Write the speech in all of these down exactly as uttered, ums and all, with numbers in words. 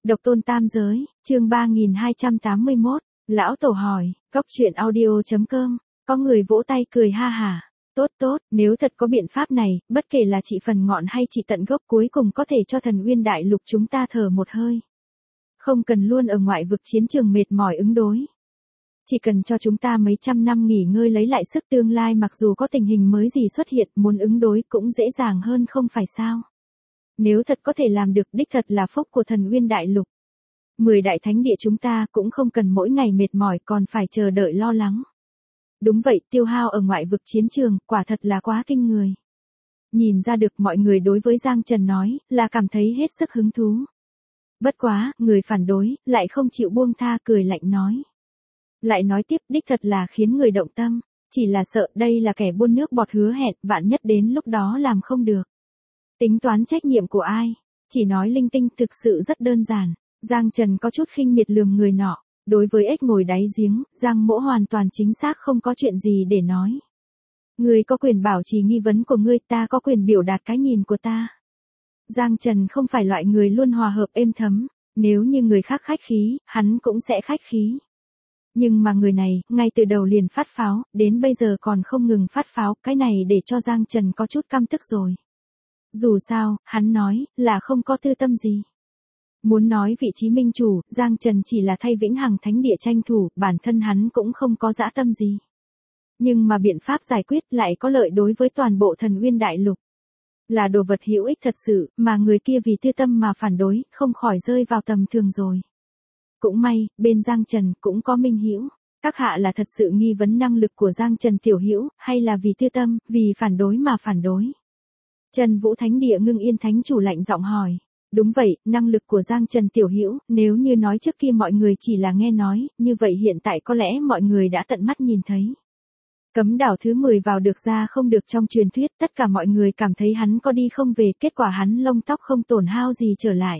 Độc tôn tam giới, chương ba nghìn hai trăm tám mươi mốt, Lão Tổ hỏi, cốc truyện audio chấm com, có người vỗ tay cười ha hả. Tốt tốt, nếu thật có biện pháp này, bất kể là trị phần ngọn hay trị tận gốc cuối cùng có thể cho thần Uyên Đại Lục chúng ta thở một hơi. Không cần luôn ở ngoại vực chiến trường mệt mỏi ứng đối. Chỉ cần cho chúng ta mấy trăm năm nghỉ ngơi lấy lại sức tương lai mặc dù có tình hình mới gì xuất hiện muốn ứng đối cũng dễ dàng hơn không phải sao. Nếu thật có thể làm được đích thật là phúc của thần Uyên Đại Lục. Mười đại thánh địa chúng ta cũng không cần mỗi ngày mệt mỏi còn phải chờ đợi lo lắng. Đúng vậy, tiêu hao ở ngoại vực chiến trường, quả thật là quá kinh người. Nhìn ra được mọi người đối với Giang Trần nói, là cảm thấy hết sức hứng thú. Bất quá, người phản đối, lại không chịu buông tha cười lạnh nói. Lại nói tiếp, đích thật là khiến người động tâm, chỉ là sợ đây là kẻ buôn nước bọt hứa hẹn, vạn nhất đến lúc đó làm không được. Tính toán trách nhiệm của ai? Chỉ nói linh tinh thực sự rất đơn giản. Giang Trần có chút khinh miệt lườm người nọ. Đối với ếch ngồi đáy giếng, Giang Mỗ hoàn toàn chính xác không có chuyện gì để nói. Ngươi có quyền bảo trì nghi vấn của ngươi, ta có quyền biểu đạt cái nhìn của ta. Giang Trần không phải loại người luôn hòa hợp êm thấm, nếu như người khác khách khí, hắn cũng sẽ khách khí. Nhưng mà người này, ngay từ đầu liền phát pháo, đến bây giờ còn không ngừng phát pháo, cái này để cho Giang Trần có chút căm tức rồi. Dù sao, hắn nói, là không có tư tâm gì. Muốn nói vị trí minh chủ, Giang Trần chỉ là thay Vĩnh Hằng Thánh Địa tranh thủ, bản thân hắn cũng không có dã tâm gì. Nhưng mà biện pháp giải quyết lại có lợi đối với toàn bộ thần Uyên Đại Lục. Là đồ vật hữu ích thật sự, mà người kia vì tư tâm mà phản đối, không khỏi rơi vào tầm thường rồi. Cũng may, bên Giang Trần cũng có minh hữu. Các hạ là thật sự nghi vấn năng lực của Giang Trần tiểu hữu, hay là vì tư tâm, vì phản đối mà phản đối? Trần Vũ Thánh Địa Ngưng Yên Thánh Chủ lạnh giọng hỏi. Đúng vậy, năng lực của Giang Trần tiểu hữu, nếu như nói trước kia mọi người chỉ là nghe nói, như vậy hiện tại có lẽ mọi người đã tận mắt nhìn thấy. Cấm đảo thứ mười vào được ra không được trong truyền thuyết, tất cả mọi người cảm thấy hắn có đi không về, kết quả hắn lông tóc không tổn hao gì trở lại.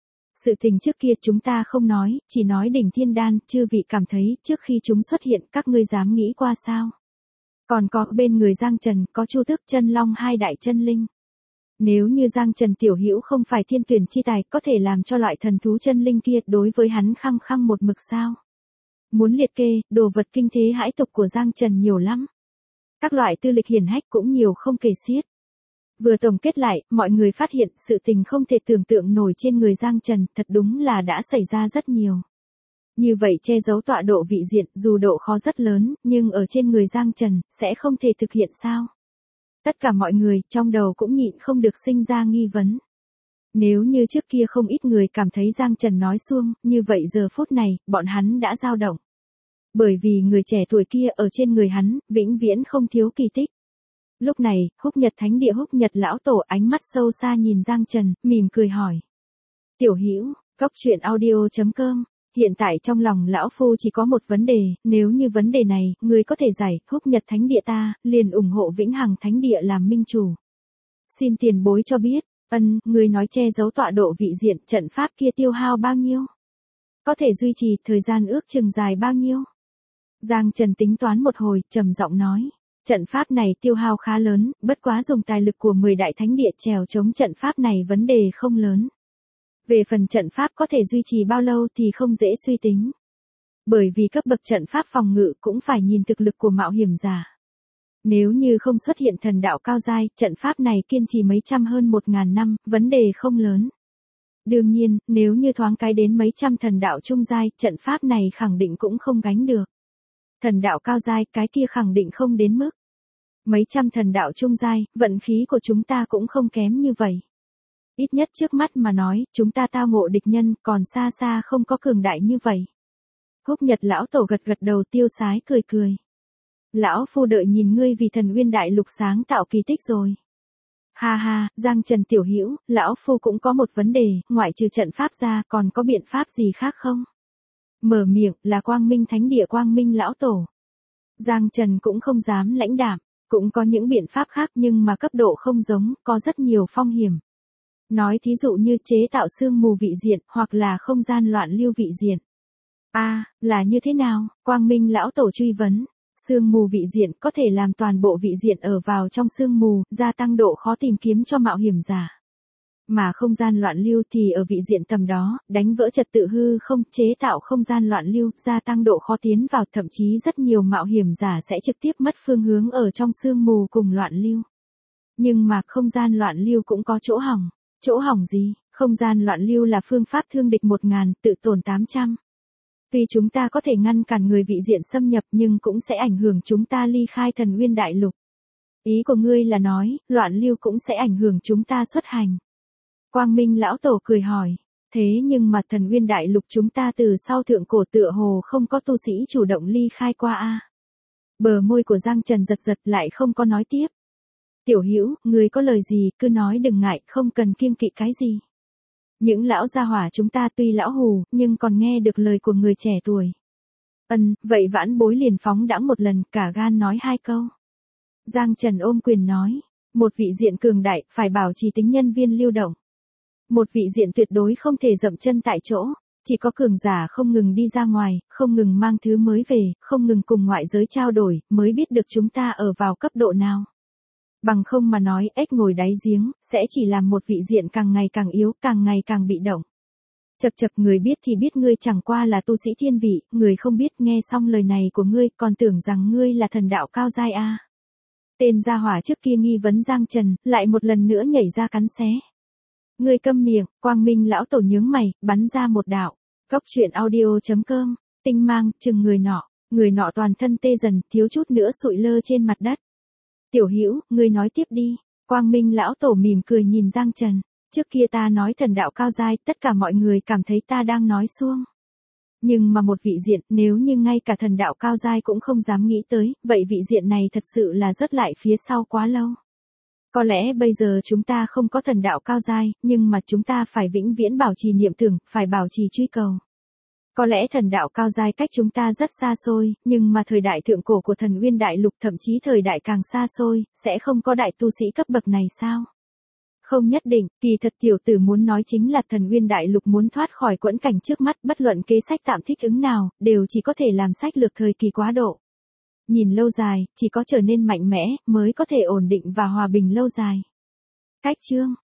Sự tình trước kia chúng ta không nói, chỉ nói đỉnh thiên đan, chư vị cảm thấy trước khi chúng xuất hiện các ngươi dám nghĩ qua sao. Còn có bên người Giang Trần, có Chu Tước Chân Long hai đại chân linh. Nếu như Giang Trần tiểu hữu không phải thiên tuyển chi tài có thể làm cho loại thần thú chân linh kia đối với hắn khăng khăng một mực sao. Muốn liệt kê, đồ vật kinh thế hãi tục của Giang Trần nhiều lắm. Các loại tư lịch hiển hách cũng nhiều không kể xiết. Vừa tổng kết lại, mọi người phát hiện sự tình không thể tưởng tượng nổi trên người Giang Trần, thật đúng là đã xảy ra rất nhiều. Như vậy che giấu tọa độ vị diện, dù độ khó rất lớn, nhưng ở trên người Giang Trần, sẽ không thể thực hiện sao? Tất cả mọi người, trong đầu cũng nhịn không được sinh ra nghi vấn. Nếu như trước kia không ít người cảm thấy Giang Trần nói suông, như vậy giờ phút này, bọn hắn đã dao động. Bởi vì người trẻ tuổi kia ở trên người hắn, vĩnh viễn không thiếu kỳ tích. Lúc này, Húc Nhật Thánh Địa Húc Nhật Lão Tổ ánh mắt sâu xa nhìn Giang Trần, mỉm cười hỏi. Tiểu hữu, cốc truyện audio chấm com, hiện tại trong lòng Lão Phu chỉ có một vấn đề, nếu như vấn đề này, người có thể giải, Húc Nhật Thánh Địa ta, liền ủng hộ Vĩnh Hằng Thánh Địa làm minh chủ. Xin tiền bối cho biết, ân, người nói che giấu tọa độ vị diện, trận pháp kia tiêu hao bao nhiêu? Có thể duy trì thời gian ước chừng dài bao nhiêu? Giang Trần tính toán một hồi, trầm giọng nói. Trận pháp này tiêu hao khá lớn, bất quá dùng tài lực của mười đại thánh địa trèo chống trận pháp này vấn đề không lớn. Về phần trận pháp có thể duy trì bao lâu thì không dễ suy tính. Bởi vì cấp bậc trận pháp phòng ngự cũng phải nhìn thực lực của mạo hiểm giả. Nếu như không xuất hiện thần đạo cao giai, trận pháp này kiên trì mấy trăm hơn một ngàn năm, vấn đề không lớn. Đương nhiên, nếu như thoáng cái đến mấy trăm thần đạo trung giai, trận pháp này khẳng định cũng không gánh được. Thần đạo cao giai, cái kia khẳng định không đến mức. Mấy trăm thần đạo trung giai, vận khí của chúng ta cũng không kém như vậy. Ít nhất trước mắt mà nói, chúng ta tao ngộ địch nhân, còn xa xa không có cường đại như vậy. Húc Nhật Lão Tổ gật gật đầu tiêu sái cười cười. Lão Phu đợi nhìn ngươi vì thần Uyên Đại Lục sáng tạo kỳ tích rồi. Ha ha, Giang Trần tiểu hữu, Lão Phu cũng có một vấn đề, ngoại trừ trận pháp ra còn có biện pháp gì khác không? Mở miệng là Quang Minh Thánh Địa Quang Minh Lão Tổ. Giang Trần cũng không dám lãnh đạm, cũng có những biện pháp khác nhưng mà cấp độ không giống, có rất nhiều phong hiểm. Nói thí dụ như chế tạo sương mù vị diện hoặc là không gian loạn lưu vị diện. A, à, là như thế nào? Quang Minh Lão Tổ truy vấn. Sương mù vị diện có thể làm toàn bộ vị diện ở vào trong sương mù, gia tăng độ khó tìm kiếm cho mạo hiểm giả. mà không gian loạn lưu thì ở vị diện tầm đó, đánh vỡ trật tự hư không, chế tạo không gian loạn lưu, gia tăng độ khó tiến vào, thậm chí rất nhiều mạo hiểm giả sẽ trực tiếp mất phương hướng ở trong sương mù cùng loạn lưu. Nhưng mà không gian loạn lưu cũng có chỗ hỏng. Chỗ hỏng gì? Không gian loạn lưu là phương pháp thương địch một ngàn, tự tổn tám trăm. Tuy chúng ta có thể ngăn cản người vị diện xâm nhập nhưng cũng sẽ ảnh hưởng chúng ta ly khai Thần Nguyên Đại Lục. Ý của ngươi là nói, loạn lưu cũng sẽ ảnh hưởng chúng ta xuất hành. Quang Minh lão tổ cười hỏi, thế nhưng mà Thần Nguyên Đại Lục chúng ta từ sau thượng cổ tựa hồ không có tu sĩ chủ động ly khai qua a. Bờ môi của Giang Trần giật giật lại không có nói tiếp. Tiểu Hữu, ngươi có lời gì cứ nói đừng ngại, không cần kiêng kỵ cái gì. Những lão gia hỏa chúng ta tuy lão hù, nhưng còn nghe được lời của người trẻ tuổi. Ừm, vậy vãn bối liền phóng đãng một lần, cả gan nói hai câu. Giang Trần ôm quyền nói, một vị diện cường đại, phải bảo trì tính nhân viên lưu động. Một vị diện tuyệt đối không thể dậm chân tại chỗ, chỉ có cường giả không ngừng đi ra ngoài, không ngừng mang thứ mới về, không ngừng cùng ngoại giới trao đổi, mới biết được chúng ta ở vào cấp độ nào. Bằng không mà nói, ếch ngồi đáy giếng, sẽ chỉ làm một vị diện càng ngày càng yếu, càng ngày càng bị động. Chật chật, người biết thì biết ngươi chẳng qua là tu sĩ thiên vị, người không biết nghe xong lời này của ngươi, còn tưởng rằng ngươi là thần đạo cao giai a. Tên gia hỏa trước kia nghi vấn Giang Trần, lại một lần nữa nhảy ra cắn xé. Ngươi câm miệng, Quang Minh lão tổ nhướng mày, bắn ra một đạo. Cốc truyện audio chấm com, tinh mang, chừng người nọ, người nọ toàn thân tê dần, thiếu chút nữa sụi lơ trên mặt đất. Tiểu Hữu, ngươi nói tiếp đi. Quang Minh lão tổ mỉm cười nhìn Giang Trần. Trước kia ta nói thần đạo cao giai, tất cả mọi người cảm thấy ta đang nói suông. Nhưng mà một vị diện, nếu như ngay cả thần đạo cao giai cũng không dám nghĩ tới, vậy vị diện này thật sự là rớt lại phía sau quá lâu. Có lẽ bây giờ chúng ta không có thần đạo cao giai, nhưng mà chúng ta phải vĩnh viễn bảo trì niệm tưởng, phải bảo trì truy cầu. Có lẽ thần đạo cao giai cách chúng ta rất xa xôi, nhưng mà thời đại thượng cổ của Thần Nguyên Đại Lục, thậm chí thời đại càng xa xôi, sẽ không có đại tu sĩ cấp bậc này sao? Không nhất định, kỳ thật tiểu tử muốn nói chính là Thần Nguyên Đại Lục muốn thoát khỏi quẫn cảnh trước mắt, bất luận kế sách tạm thích ứng nào, đều chỉ có thể làm sách lược thời kỳ quá độ. Nhìn lâu dài, chỉ có trở nên mạnh mẽ, mới có thể ổn định và hòa bình lâu dài. Cách chương